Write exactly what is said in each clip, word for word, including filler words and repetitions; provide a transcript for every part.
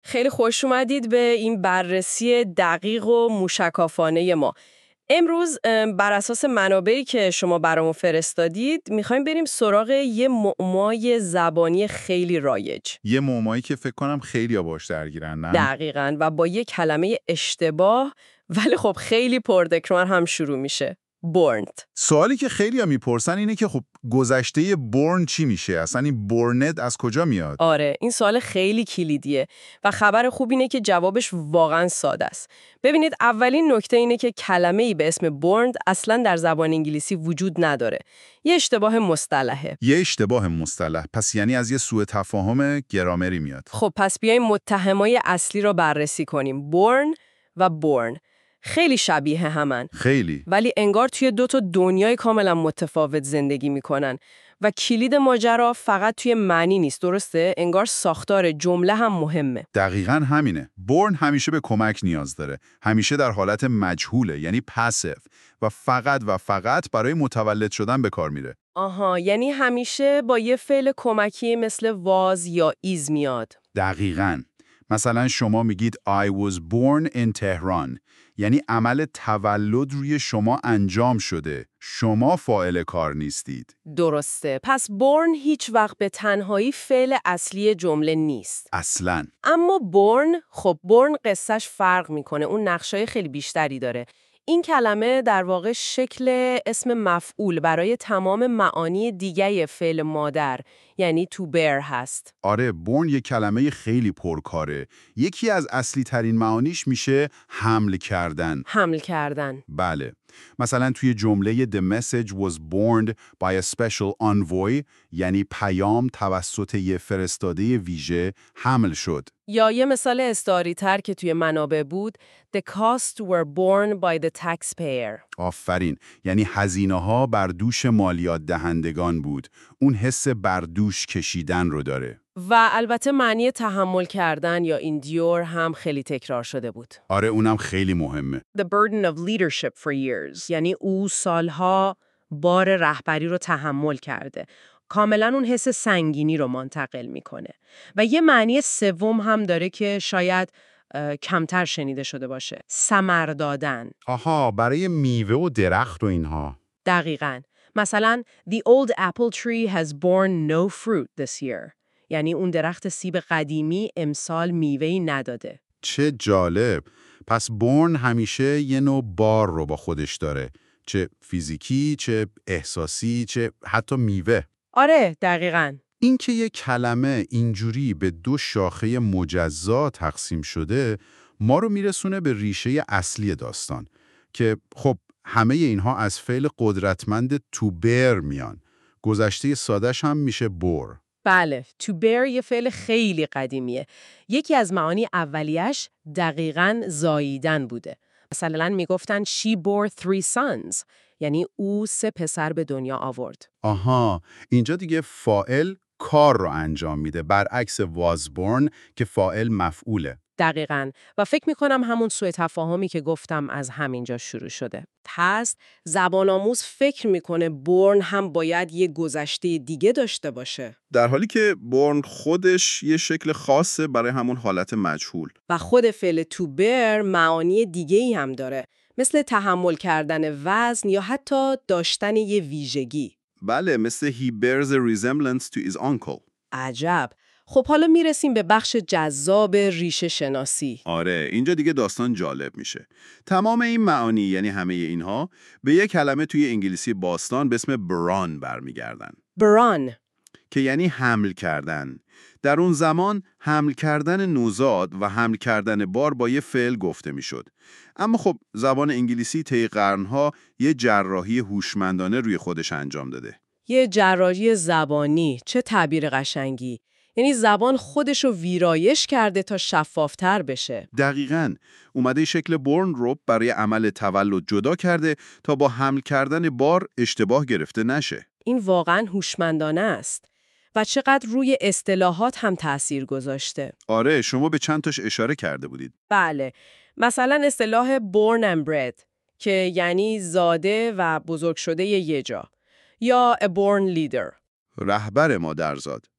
خیلی خوش اومدید به این بررسی دقیق و موشکافانه ما. امروز ام، بر اساس منابعی که شما برامون فرستادید میخوایم بریم سراغ یه معمای زبانی خیلی رایج. یه معمایی که فکر کنم خیلی‌ها باش درگیرن، نه؟ دقیقاً و با یه کلمه اشتباه ولی خب خیلی پرتکرار هم شروع میشه. born. سوالی که خیلی‌ها میپرسن اینه که خب گذشته born چی میشه؟ اصلا این borned از کجا میاد؟ آره، این سوال خیلی کلیدیه و خبر خوب اینه که جوابش واقعاً ساده است. ببینید، اولین نکته اینه که کلمه‌ای به اسم born اصلاً در زبان انگلیسی وجود نداره. یه اشتباه مصطلحه. یه اشتباه مصطلح، پس یعنی از یه سوء تفاهم گرامری میاد. خب پس بیایم متهمای اصلی رو بررسی کنیم. born و born خیلی شبیه همن. خیلی. ولی انگار توی دو تا دنیای کاملا متفاوت زندگی میکنن و کلید ماجرا فقط توی معنی نیست، درسته؟ انگار ساختار جمله هم مهمه. دقیقاً همینه. born همیشه به کمک نیاز داره. همیشه در حالت مجهوله، یعنی پاسیو، و فقط و فقط برای متولد شدن به کار میره. آها، یعنی همیشه با یه فعل کمکی مثل was یا is میاد. دقیقاً. مثلا شما میگید I was born in Tehran، یعنی عمل تولد روی شما انجام شده. شما فاعل کار نیستید. درسته. پس born هیچ وقت به تنهایی فعل اصلی جمله نیست. اصلاً. اما born، خب born قصهش فرق میکنه. اون نقشای خیلی بیشتری داره. این کلمه در واقع شکل اسم مفعول برای تمام معانی دیگه فعل مادر، یعنی to bear هست. آره، born یک کلمه خیلی پرکاره. یکی از اصلی ترین معانیش میشه حمل کردن. حمل کردن. بله. مثلا توی جمله The message was borne by a special envoy، یعنی پیام توسط یه فرستاده ویژه حمل شد. یا یه مثال استعاری تر که توی منابع بود The costs were borne by the taxpayer. آفرین. یعنی هزینه ها بر دوش مالیات دهندگان بود. اون حس بر دوش کشیدن رو داره. و البته معنی تحمل کردن یا endure هم خیلی تکرار شده بود. آره، اونم خیلی مهمه. The burden of leadership for years، یعنی او سالها بار رهبری رو تحمل کرده. کاملا اون حس سنگینی رو منتقل میکنه. و یه معنی سوم هم داره که شاید کمتر شنیده شده باشه. ثمر دادن. آها، برای میوه و درخت و اینها. دقیقاً. مثلا The old apple tree has borne no fruit this year. یعنی اون درخت سیب قدیمی امسال میوه‌ای نداده. چه جالب. پس born همیشه یه نوع بار رو با خودش داره. چه فیزیکی، چه احساسی، چه حتی میوه. آره، دقیقاً. این که یک کلمه اینجوری به دو شاخه مجزا تقسیم شده، ما رو میرسونه به ریشه اصلی داستان که خب همه اینها از فعل قدرتمند to bear میان. گذشته سادش هم میشه bore. بله، to bear یه فعل خیلی قدیمیه. یکی از معانی اولیش دقیقاً زاییدن بوده. مثلا میگفتن she bore three sons، یعنی او سه پسر به دنیا آورد. آها، اینجا دیگه فاعل کار رو انجام میده، برعکس was born که فاعل مفعوله. دقیقاً. و فکر میکنم همون سوء تفاهمی که گفتم از همینجا شروع شده. پس زبان آموز فکر میکنه born هم باید یه گذشته دیگه داشته باشه. در حالی که born خودش یه شکل خاصه برای همون حالت مجهول. و خود فعل to bear معانی دیگه‌ای هم داره، مثل تحمل کردن وزن یا حتی داشتن یه ویژگی. بله، مثل he bears a resemblance to his uncle. عجب. خب حالا میرسیم به بخش جذاب ریشه شناسی. آره، اینجا دیگه داستان جالب میشه. تمام این معانی، یعنی همه اینها، به یک کلمه توی انگلیسی باستان به اسم بران برمیگردن. بران که یعنی حمل کردن. در اون زمان حمل کردن نوزاد و حمل کردن بار با یه فعل گفته میشد. اما خب زبان انگلیسی طی قرنها یه جراحی هوشمندانه روی خودش انجام داده. یه جراحی زبانی، چه تعبیر قشنگی. یعنی زبان خودش رو ویرایش کرده تا شفافتر بشه. دقیقاً. اومده شکل born رو برای عمل تولد جدا کرده تا با حمل کردن بار اشتباه گرفته نشه. این واقعاً هوشمندانه است. و چقدر روی اصطلاحات هم تأثیر گذاشته. آره، شما به چند تاش اشاره کرده بودید. بله. مثلا اصطلاح born and bred که یعنی زاده و بزرگ شده یه جا. یا a born leader. رهبر مادرزاد.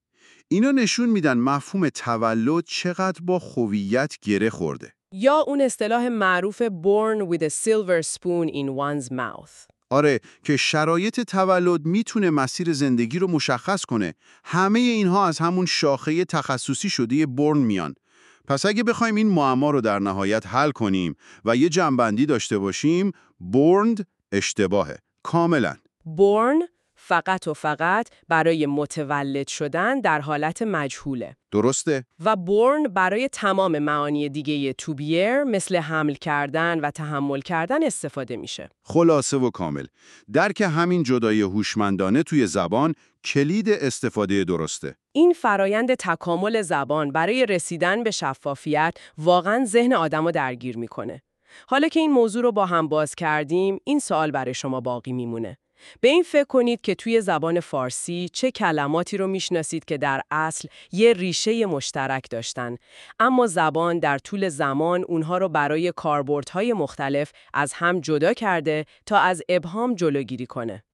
اینا نشون میدن مفهوم تولد چقدر با هویت گره خورده. یا اون اصطلاح معروف born with a silver spoon in one's mouth. آره، که شرایط تولد میتونه مسیر زندگی رو مشخص کنه. همه اینها از همون شاخه تخصصی شده بورن میان. پس اگه بخوایم این معما رو در نهایت حل کنیم و یه جنبندی داشته باشیم، بورند اشتباهه. کاملا. born فقط و فقط برای متولد شدن در حالت مجهوله. درسته؟ و born برای تمام معانی دیگه to bear مثل حمل کردن و تحمل کردن استفاده میشه. خلاصه و کامل. درک همین جدای هوشمندانه توی زبان کلید استفاده درسته. این فرایند تکامل زبان برای رسیدن به شفافیت واقعاً ذهن آدمو درگیر میکنه. حالا که این موضوع رو با هم باز کردیم، این سوال برای شما باقی میمونه. به این فکر کنید که توی زبان فارسی چه کلماتی رو میشناسید که در اصل یه ریشه مشترک داشتن، اما زبان در طول زمان اونها رو برای کاربردهای مختلف از هم جدا کرده تا از ابهام جلوگیری کنه.